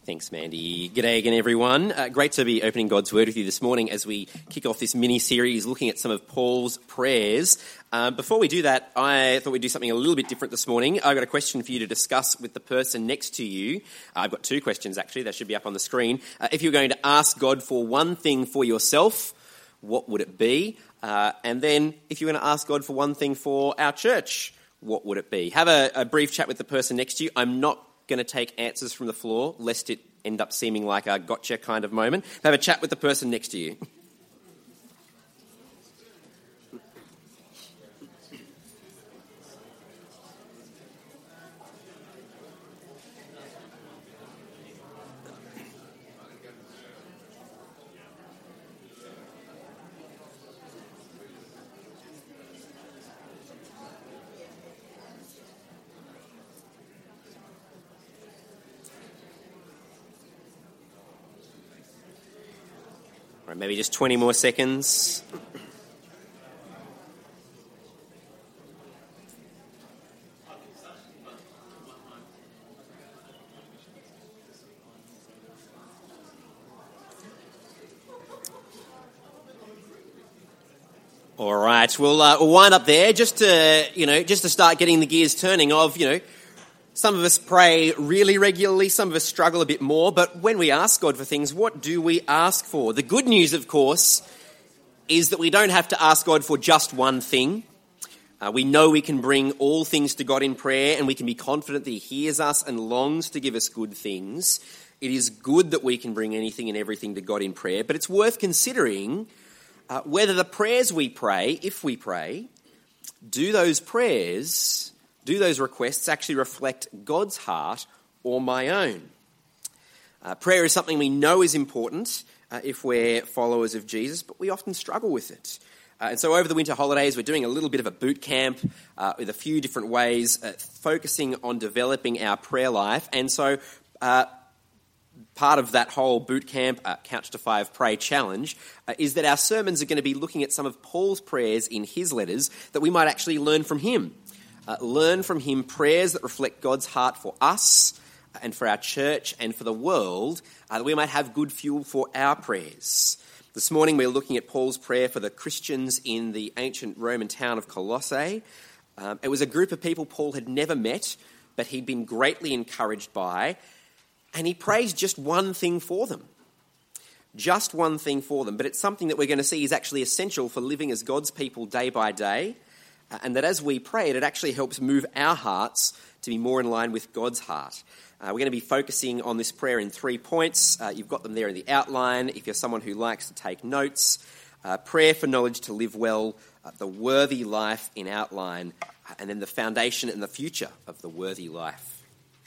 Thanks, Mandy. G'day again, everyone. Great to be opening God's Word with you this morning as we kick off this mini-series looking at some of Paul's prayers. Before we do that, I thought we'd do something a little bit different this morning. I've got a question for you to discuss with the person next to you. I've got two questions, actually. They should be up on the screen. If you're going to ask God for one thing for yourself, what would it be? And then if you're going to ask God for one thing for our church, what would it be? Have a brief chat with the person next to you. I'm not going to take answers from the floor, lest it end up seeming like a gotcha kind of moment. Have a chat with the person next to you. All right, maybe just 20 more seconds. All right, we'll wind up there just to start getting the gears turning of, some of us pray really regularly, some of us struggle a bit more, but when we ask God for things, what do we ask for? The good news, of course, is that we don't have to ask God for just one thing. We know we can bring all things to God in prayer, and we can be confident that He hears us and longs to give us good things. It is good that we can bring anything and everything to God in prayer, but it's worth considering whether the prayers we pray, if we pray, do those requests actually reflect God's heart or my own? Prayer is something we know is important if we're followers of Jesus, but we often struggle with it. And so over the winter holidays, we're doing a little bit of a boot camp with a few different ways, focusing on developing our prayer life. And so part of that whole boot camp, Couch to 5 Pray challenge, is that our sermons are going to be looking at some of Paul's prayers in his letters that we might actually learn from him. Learn from him prayers that reflect God's heart for us and for our church and for the world, that we might have good fuel for our prayers. This morning we're looking at Paul's prayer for the Christians in the ancient Roman town of Colossae. It was a group of people Paul had never met, but he'd been greatly encouraged by, and he prays just one thing for them. Just one thing for them, but it's something that we're going to see is actually essential for living as God's people day by day. And that as we pray, it actually helps move our hearts to be more in line with God's heart. We're going to be focusing on this prayer in 3 points. You've got them there in the outline if you're someone who likes to take notes. Prayer for knowledge to live well, the worthy life in outline, and then the foundation and the future of the worthy life.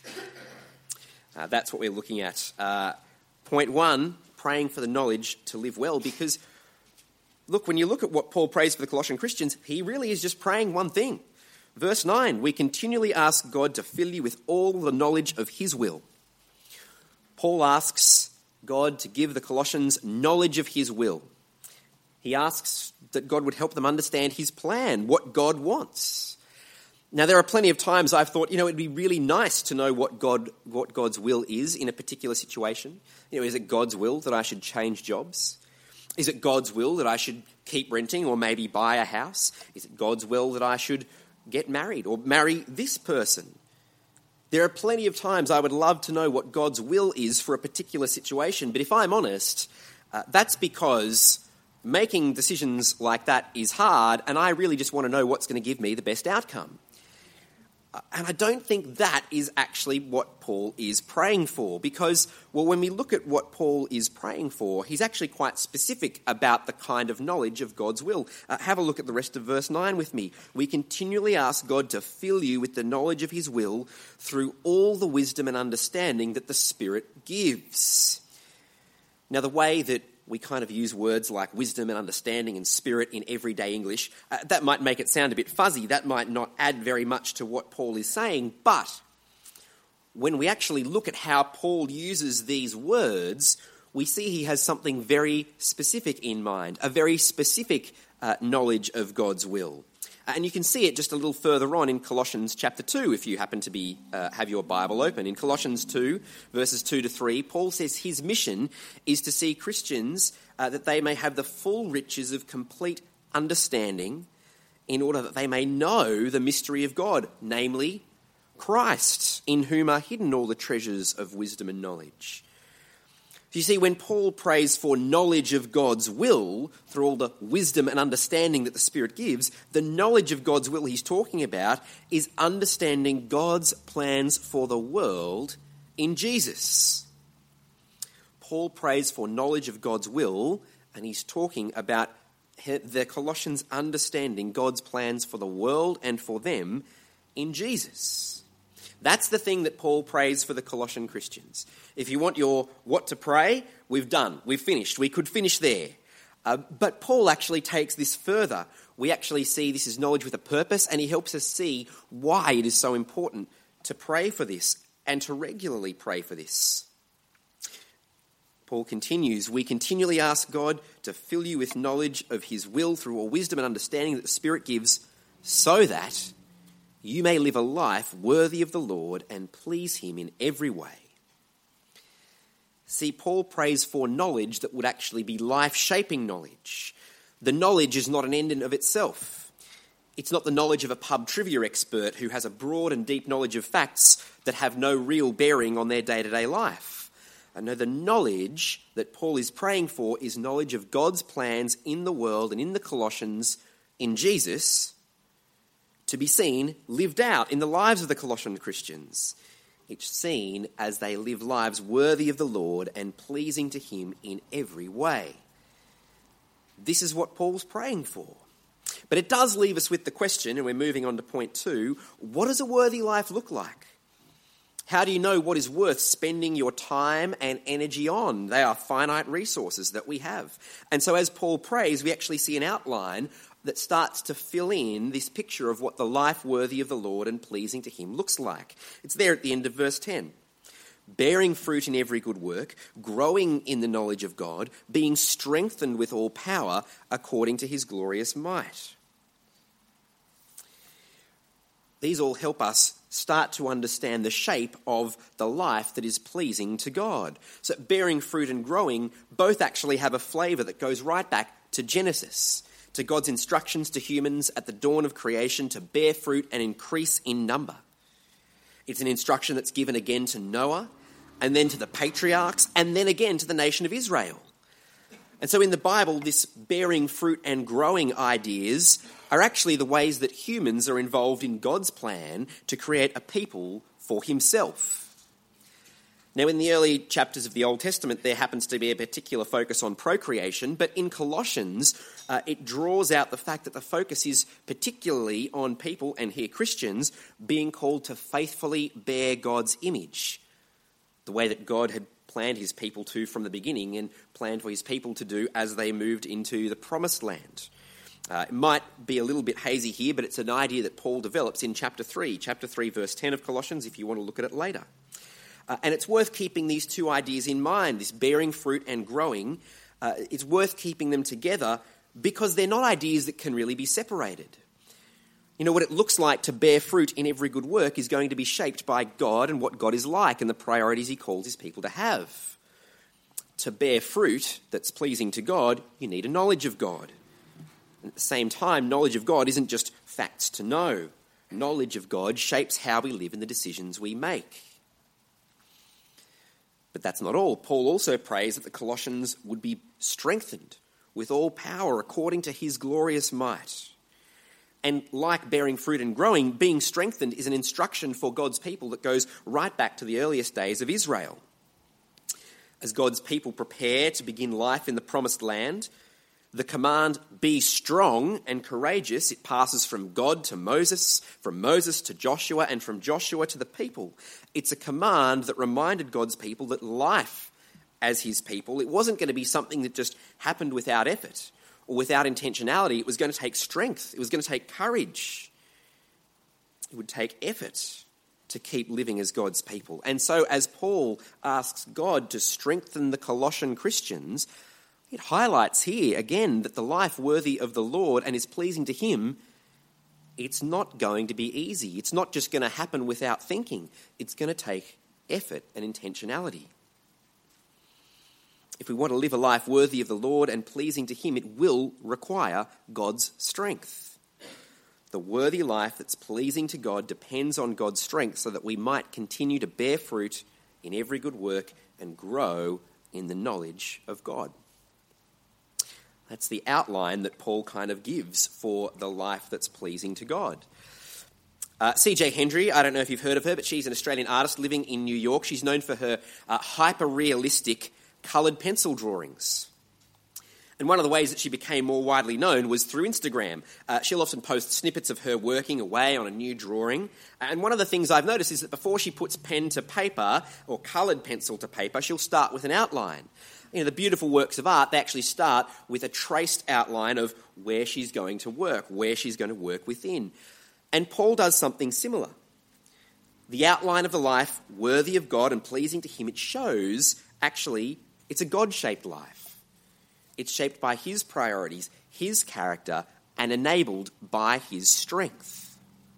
That's what we're looking at. Point 1, praying for the knowledge to live well, because look, when you look at what Paul prays for the Colossian Christians, he really is just praying one thing. Verse 9, we continually ask God to fill you with all the knowledge of His will. Paul asks God to give the Colossians knowledge of His will. He asks that God would help them understand His plan, what God wants. Now, there are plenty of times I've thought, it'd be really nice to know what God's will is in a particular situation. Is it God's will that I should change jobs? Is it God's will that I should keep renting or maybe buy a house? Is it God's will that I should get married or marry this person? There are plenty of times I would love to know what God's will is for a particular situation, but if I'm honest, that's because making decisions like that is hard, and I really just want to know what's going to give me the best outcome. And I don't think that is actually what Paul is praying for, because, when we look at what Paul is praying for, he's actually quite specific about the kind of knowledge of God's will. Have a look at the rest of verse 9 with me. We continually ask God to fill you with the knowledge of His will through all the wisdom and understanding that the Spirit gives. Now, the way that we kind of use words like wisdom and understanding and spirit in everyday English, that might make it sound a bit fuzzy. That might not add very much to what Paul is saying. But when we actually look at how Paul uses these words, we see he has something very specific in mind, a very specific knowledge of God's will. And you can see it just a little further on in Colossians chapter 2, if you happen to be have your Bible open. In Colossians 2, verses 2 to 3, Paul says his mission is to see Christians that they may have the full riches of complete understanding, in order that they may know the mystery of God, namely Christ, in whom are hidden all the treasures of wisdom and knowledge. You see, when Paul prays for knowledge of God's will through all the wisdom and understanding that the Spirit gives, the knowledge of God's will he's talking about is understanding God's plans for the world in Jesus. Paul prays for knowledge of God's will, and he's talking about the Colossians understanding God's plans for the world and for them in Jesus. That's the thing that Paul prays for the Colossian Christians. If you want your what to pray, we've done. We've finished. We could finish there. But Paul actually takes this further. We actually see this is knowledge with a purpose, and he helps us see why it is so important to pray for this and to regularly pray for this. Paul continues, we continually ask God to fill you with knowledge of his will through all wisdom and understanding that the Spirit gives, so that you may live a life worthy of the Lord and please him in every way. See, Paul prays for knowledge that would actually be life-shaping knowledge. The knowledge is not an end in of itself. It's not the knowledge of a pub trivia expert who has a broad and deep knowledge of facts that have no real bearing on their day-to-day life. No, the knowledge that Paul is praying for is knowledge of God's plans in the world and in the Colossians, in Jesus, to be seen, lived out in the lives of the Colossian Christians. It's seen as they live lives worthy of the Lord and pleasing to him in every way. This is what Paul's praying for. But it does leave us with the question, and we're moving on to point 2, what does a worthy life look like? How do you know what is worth spending your time and energy on? They are finite resources that we have. And so as Paul prays, we actually see an outline that starts to fill in this picture of what the life worthy of the Lord and pleasing to him looks like. It's there at the end of verse 10. Bearing fruit in every good work, growing in the knowledge of God, being strengthened with all power according to his glorious might. These all help us start to understand the shape of the life that is pleasing to God. So bearing fruit and growing both actually have a flavour that goes right back to Genesis, to God's instructions to humans at the dawn of creation to bear fruit and increase in number. It's an instruction that's given again to Noah, and then to the patriarchs, and then again to the nation of Israel. And so in the Bible, this bearing fruit and growing ideas are actually the ways that humans are involved in God's plan to create a people for himself. Now, in the early chapters of the Old Testament, there happens to be a particular focus on procreation, but in Colossians, it draws out the fact that the focus is particularly on people, and here Christians, being called to faithfully bear God's image, the way that God had planned his people to from the beginning and planned for his people to do as they moved into the promised land. It might be a little bit hazy here, but it's an idea that Paul develops in chapter 3 verse 10 of Colossians, if you want to look at it later. And it's worth keeping these two ideas in mind, this bearing fruit and growing. It's worth keeping them together because they're not ideas that can really be separated. You know, what it looks like to bear fruit in every good work is going to be shaped by God and what God is like and the priorities he calls his people to have. To bear fruit that's pleasing to God, you need a knowledge of God. And at the same time, knowledge of God isn't just facts to know. Knowledge of God shapes how we live and the decisions we make. But that's not all. Paul also prays that the Colossians would be strengthened with all power according to his glorious might. And like bearing fruit and growing, being strengthened is an instruction for God's people that goes right back to the earliest days of Israel. As God's people prepare to begin life in the promised land, the command, be strong and courageous, it passes from God to Moses, from Moses to Joshua, and from Joshua to the people. It's a command that reminded God's people that life as his people, it wasn't going to be something that just happened without effort or without intentionality. It was going to take strength. It was going to take courage. It would take effort to keep living as God's people. And so as Paul asks God to strengthen the Colossian Christians, it highlights here again that the life worthy of the Lord and is pleasing to him it's not going to be easy. It's not just going to happen without thinking. It's going to take effort and intentionality. If we want to live a life worthy of the Lord and pleasing to him, it will require God's strength. The worthy life that's pleasing to God depends on God's strength so that we might continue to bear fruit in every good work and grow in the knowledge of God. That's the outline that Paul kind of gives for the life that's pleasing to God. C.J. Hendry, I don't know if you've heard of her, but she's an Australian artist living in New York. She's known for her hyper-realistic coloured pencil drawings. And one of the ways that she became more widely known was through Instagram. She'll often post snippets of her working away on a new drawing. And one of the things I've noticed is that before she puts pen to paper or coloured pencil to paper, she'll start with an outline. You know, the beautiful works of art, they actually start with a traced outline of where she's going to work, where she's going to work within. And Paul does something similar. The outline of the life worthy of God and pleasing to him, it shows, actually, it's a God-shaped life. It's shaped by his priorities, his character, and enabled by his strength.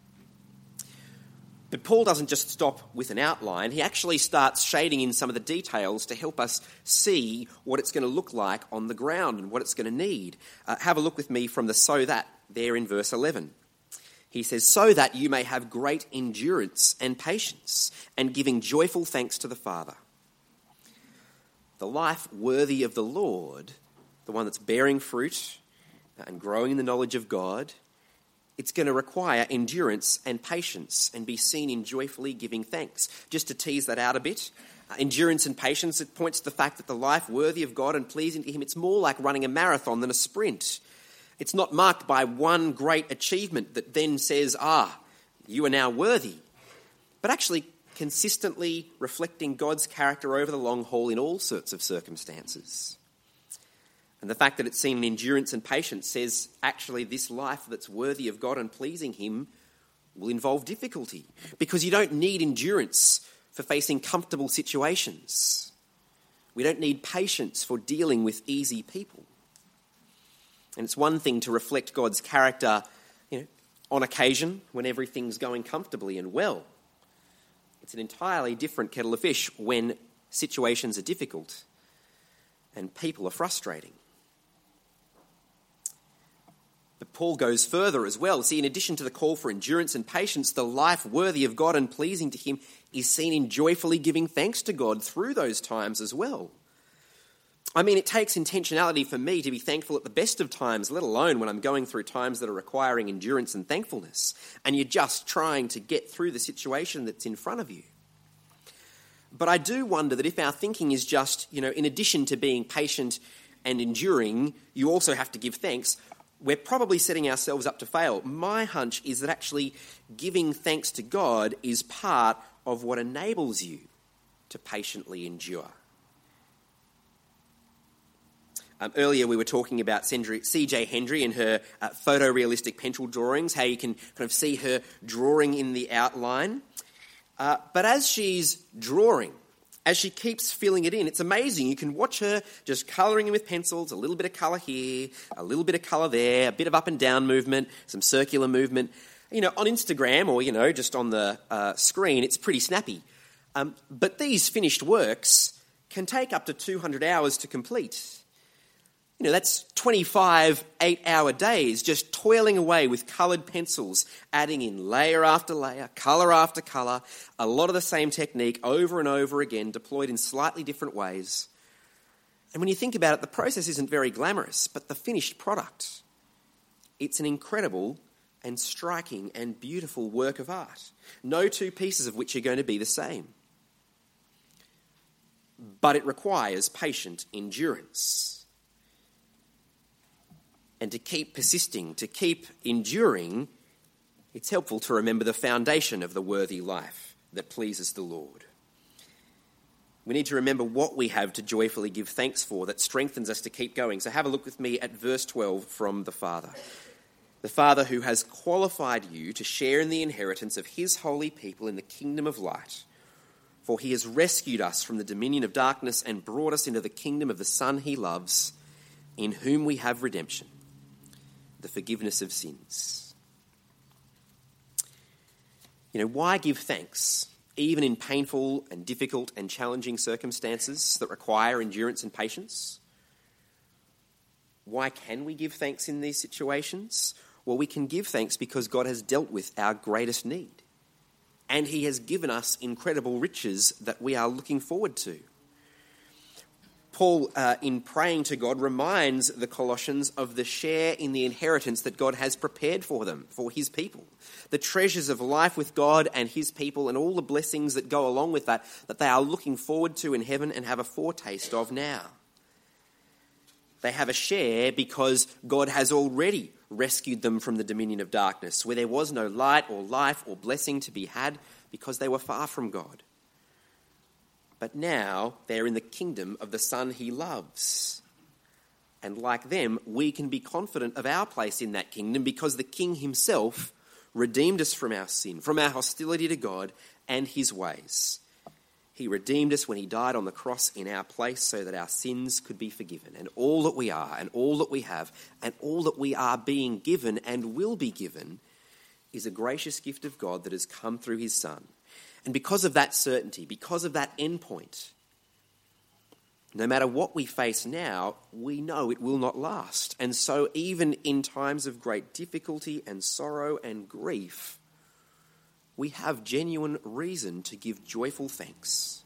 But Paul doesn't just stop with an outline. He actually starts shading in some of the details to help us see what it's going to look like on the ground and what it's going to need. Have a look with me from the "so that" there in verse 11. He says, "So that you may have great endurance and patience, and giving joyful thanks to the Father." The life worthy of the Lord, the one that's bearing fruit and growing in the knowledge of God, it's going to require endurance and patience and be seen in joyfully giving thanks. Just to tease that out a bit, endurance and patience, it points to the fact that the life worthy of God and pleasing to him, it's more like running a marathon than a sprint. It's not marked by one great achievement that then says, you are now worthy, but actually consistently reflecting God's character over the long haul in all sorts of circumstances. And the fact that it's seen in endurance and patience says, actually, this life that's worthy of God and pleasing him will involve difficulty, because you don't need endurance for facing comfortable situations. We don't need patience for dealing with easy people. And it's one thing to reflect God's character, on occasion when everything's going comfortably and well. It's an entirely different kettle of fish when situations are difficult and people are frustrating. But Paul goes further as well. See, in addition to the call for endurance and patience, the life worthy of God and pleasing to him is seen in joyfully giving thanks to God through those times as well. I mean, it takes intentionality for me to be thankful at the best of times, let alone when I'm going through times that are requiring endurance and thankfulness, and you're just trying to get through the situation that's in front of you. But I do wonder that if our thinking is just, in addition to being patient and enduring, you also have to give thanks, we're probably setting ourselves up to fail. My hunch is that actually giving thanks to God is part of what enables you to patiently endure. Earlier we were talking about C.J. Hendry and her photorealistic pencil drawings, how you can kind of see her drawing in the outline. But as she's drawing, as she keeps filling it in, it's amazing. You can watch her just colouring in with pencils, a little bit of colour here, a little bit of colour there, a bit of up and down movement, some circular movement. On Instagram or, just on the screen, it's pretty snappy. But these finished works can take up to 200 hours to complete. That's 25 8-hour days just toiling away with coloured pencils, adding in layer after layer, colour after colour, a lot of the same technique over and over again, deployed in slightly different ways. And when you think about it, the process isn't very glamorous, but the finished product, it's an incredible and striking and beautiful work of art. No two pieces of which are going to be the same. But it requires patient endurance. And to keep persisting, to keep enduring, it's helpful to remember the foundation of the worthy life that pleases the Lord. We need to remember what we have to joyfully give thanks for that strengthens us to keep going. So have a look with me at verse 12 from the Father. The Father who has qualified you to share in the inheritance of his holy people in the kingdom of light. For he has rescued us from the dominion of darkness and brought us into the kingdom of the Son he loves, in whom we have redemption, the forgiveness of sins. Why give thanks, even in painful and difficult and challenging circumstances that require endurance and patience? Why can we give thanks in these situations? Well, we can give thanks because God has dealt with our greatest need, and he has given us incredible riches that we are looking forward to. Paul, in praying to God, reminds the Colossians of the share in the inheritance that God has prepared for them, for his people. The treasures of life with God and his people and all the blessings that go along with that they are looking forward to in heaven and have a foretaste of now. They have a share because God has already rescued them from the dominion of darkness, where there was no light or life or blessing to be had because they were far from God. But now they're in the kingdom of the Son he loves. And like them, we can be confident of our place in that kingdom because the King himself redeemed us from our sin, from our hostility to God and his ways. He redeemed us when he died on the cross in our place so that our sins could be forgiven. And all that we are and all that we have and all that we are being given and will be given is a gracious gift of God that has come through his Son. And because of that certainty, because of that endpoint, no matter what we face now, we know it will not last. And so even in times of great difficulty and sorrow and grief, we have genuine reason to give joyful thanks.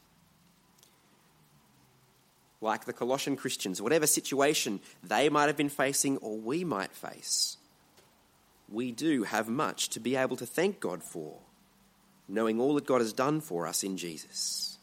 Like the Colossian Christians, whatever situation they might have been facing or we might face, we do have much to be able to thank God for, knowing all that God has done for us in Jesus.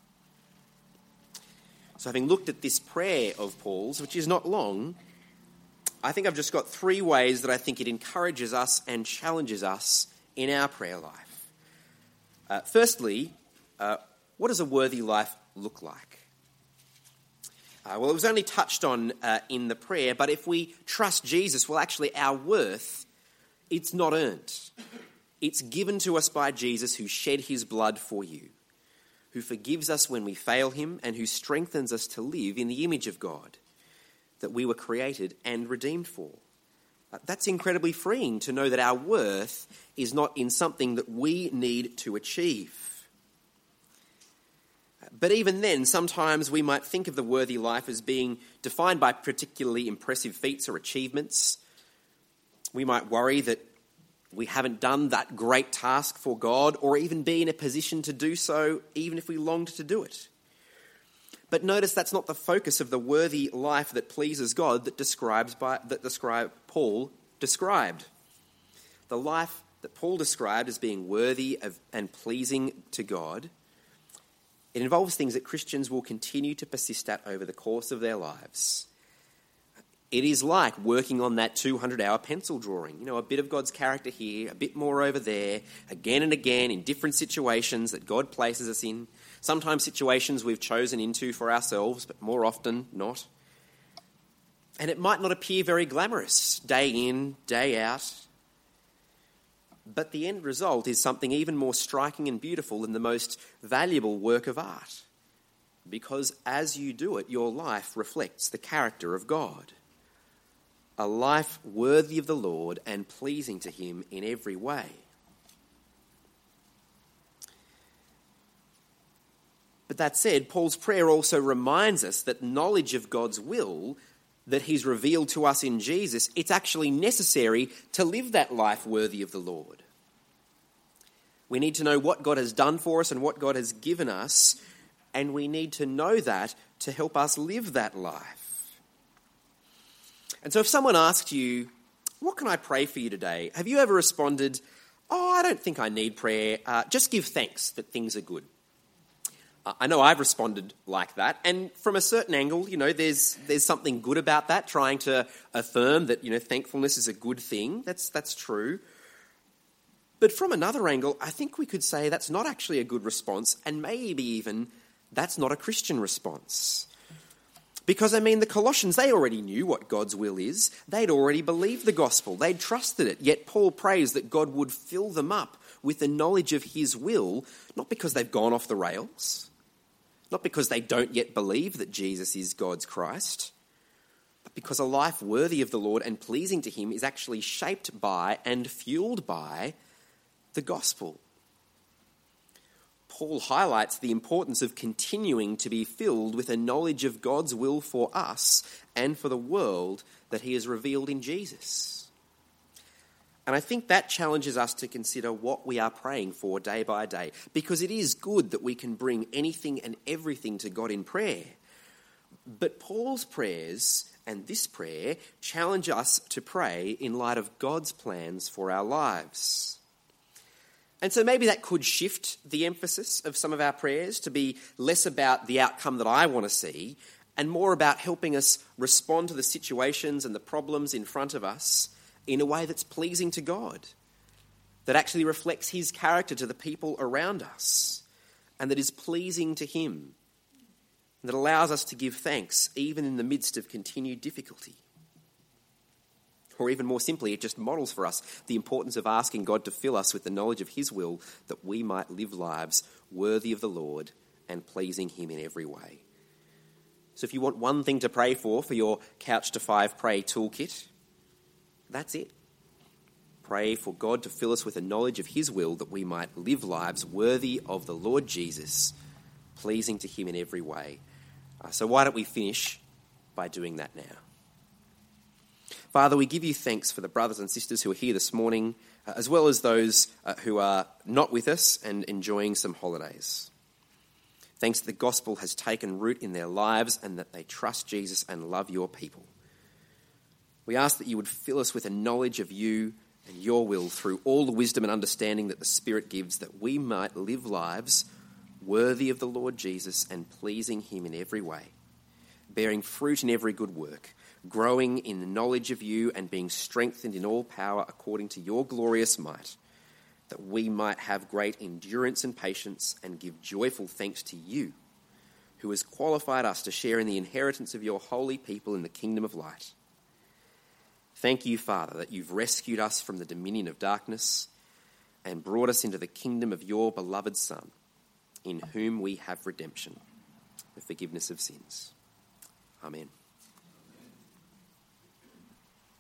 So having looked at this prayer of Paul's, which is not long, I think I've just got 3 ways that I think it encourages us and challenges us in our prayer life. Firstly, what does a worthy life look like? Well, it was only touched on in the prayer, but if we trust Jesus, well, actually our worth, it's not earned. It's given to us by Jesus, who shed his blood for you, who forgives us when we fail him, and who strengthens us to live in the image of God that we were created and redeemed for. That's incredibly freeing to know that our worth is not in something that we need to achieve. But even then, sometimes we might think of the worthy life as being defined by particularly impressive feats or achievements. We might worry that we haven't done that great task for God, or even be in a position to do so, even if we longed to do it. But notice that's not the focus of the worthy life that pleases God that Paul described. The life that Paul described as being worthy of and pleasing to God, it involves things that Christians will continue to persist at over the course of their lives. It is like working on that 200-hour pencil drawing. A bit of God's character here, a bit more over there, again and again in different situations that God places us in. Sometimes situations we've chosen into for ourselves, but more often not. And it might not appear very glamorous, day in, day out. But the end result is something even more striking and beautiful than the most valuable work of art. Because as you do it, your life reflects the character of God. A life worthy of the Lord and pleasing to him in every way. But that said, Paul's prayer also reminds us that knowledge of God's will that he's revealed to us in Jesus, it's actually necessary to live that life worthy of the Lord. We need to know what God has done for us and what God has given us, and we need to know that to help us live that life. And so if someone asked you, what can I pray for you today? Have you ever responded, I don't think I need prayer. Just give thanks that things are good. I know I've responded like that. And from a certain angle, there's something good about that, trying to affirm that, thankfulness is a good thing. That's true. But from another angle, I think we could say that's not actually a good response, and maybe even that's not a Christian response. Because, the Colossians, they already knew what God's will is. They'd already believed the gospel. They'd trusted it. Yet Paul prays that God would fill them up with the knowledge of his will, not because they've gone off the rails, not because they don't yet believe that Jesus is God's Christ, but because a life worthy of the Lord and pleasing to him is actually shaped by and fueled by the gospel, Paul highlights the importance of continuing to be filled with a knowledge of God's will for us and for the world that he has revealed in Jesus. And I think that challenges us to consider what we are praying for day by day, because it is good that we can bring anything and everything to God in prayer. But Paul's prayers and this prayer challenge us to pray in light of God's plans for our lives. And so maybe that could shift the emphasis of some of our prayers to be less about the outcome that I want to see and more about helping us respond to the situations and the problems in front of us in a way that's pleasing to God, that actually reflects his character to the people around us, and that is pleasing to him, and that allows us to give thanks even in the midst of continued difficulty. Or even more simply, it just models for us the importance of asking God to fill us with the knowledge of his will, that we might live lives worthy of the Lord and pleasing him in every way. So if you want one thing to pray for your Couch to 5 Pray toolkit, that's it. Pray for God to fill us with a knowledge of his will, that we might live lives worthy of the Lord Jesus, pleasing to him in every way. So why don't we finish by doing that now? Father, we give you thanks for the brothers and sisters who are here this morning, as well as those who are not with us and enjoying some holidays. Thanks that the gospel has taken root in their lives and that they trust Jesus and love your people. We ask that you would fill us with a knowledge of you and your will through all the wisdom and understanding that the Spirit gives, that we might live lives worthy of the Lord Jesus and pleasing him in every way, bearing fruit in every good work, growing in the knowledge of you and being strengthened in all power according to your glorious might, that we might have great endurance and patience and give joyful thanks to you, who has qualified us to share in the inheritance of your holy people in the kingdom of light. Thank you, Father, that you've rescued us from the dominion of darkness and brought us into the kingdom of your beloved Son, in whom we have redemption, the forgiveness of sins. Amen.